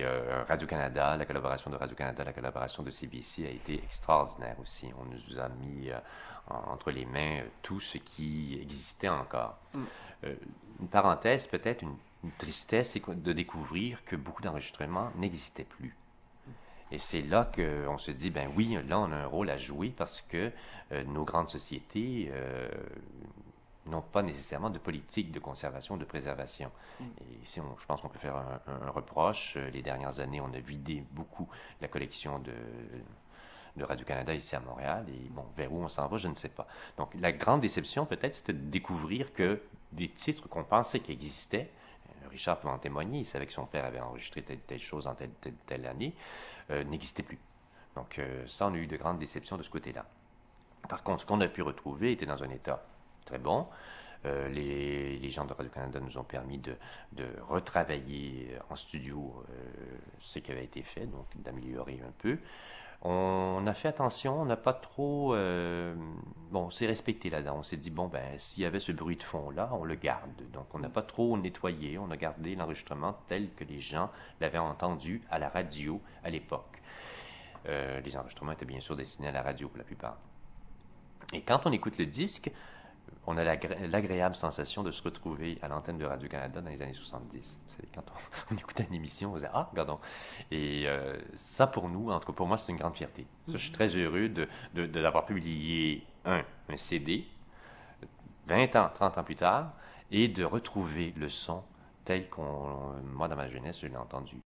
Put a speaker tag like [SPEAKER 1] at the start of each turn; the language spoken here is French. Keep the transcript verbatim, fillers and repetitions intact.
[SPEAKER 1] euh, Radio-Canada, la collaboration de Radio-Canada, la collaboration de C B C a été extraordinaire aussi. On nous a mis euh, en- entre les mains euh, tout ce qui existait encore.
[SPEAKER 2] Mm.
[SPEAKER 1] Euh, une parenthèse, peut-être une, une tristesse, c'est que- de découvrir que beaucoup d'enregistrements n'existaient plus. Et c'est là qu'on se dit, ben oui, là on a un rôle à jouer parce que euh, nos grandes sociétés euh, n'ont pas nécessairement de politique de conservation, de préservation.
[SPEAKER 2] Mm.
[SPEAKER 1] Et ici, on- je pense qu'on peut faire un, un- un reproche. Euh, Les dernières années, on a vidé beaucoup la collection de, de Radio-Canada ici à Montréal. Et bon, vers où on s'en va, je ne sais pas. Donc, la grande déception, peut-être, c'était de découvrir que des titres qu'on pensait qu'ils existaient, euh, Richard peut en témoigner, il savait que son père avait enregistré telle, telle chose en telle, telle, telle année, euh, n'existaient plus. Donc, euh, ça, on a eu de grandes déceptions de ce côté-là. Par contre, ce qu'on a pu retrouver était dans un état très bon. Euh, les, les gens de Radio-Canada nous ont permis de, de retravailler en studio euh, ce qui avait été fait, donc d'améliorer un peu. On a fait attention, on n'a pas trop... euh, bon, on s'est respecté là-dedans. On s'est dit, bon, ben, s'il y avait ce bruit de fond-là, on le garde. Donc, on n'a pas trop nettoyé, on a gardé l'enregistrement tel que les gens l'avaient entendu à la radio à l'époque. Euh, les enregistrements étaient bien sûr destinés à la radio pour la plupart. Et quand on écoute le disque, on a l'agréable sensation de se retrouver à l'antenne de Radio-Canada dans les années soixante-dix. C'est quand on, on écoutait une émission, on disait ah, regardons. Et euh, ça, pour nous, en tout cas pour moi, c'est une grande fierté. Ça, je suis très heureux de, de, de l'avoir publié, un, un C D, vingt ans, trente ans plus tard, et de retrouver le son tel qu'on, moi, dans ma jeunesse, je l'ai entendu.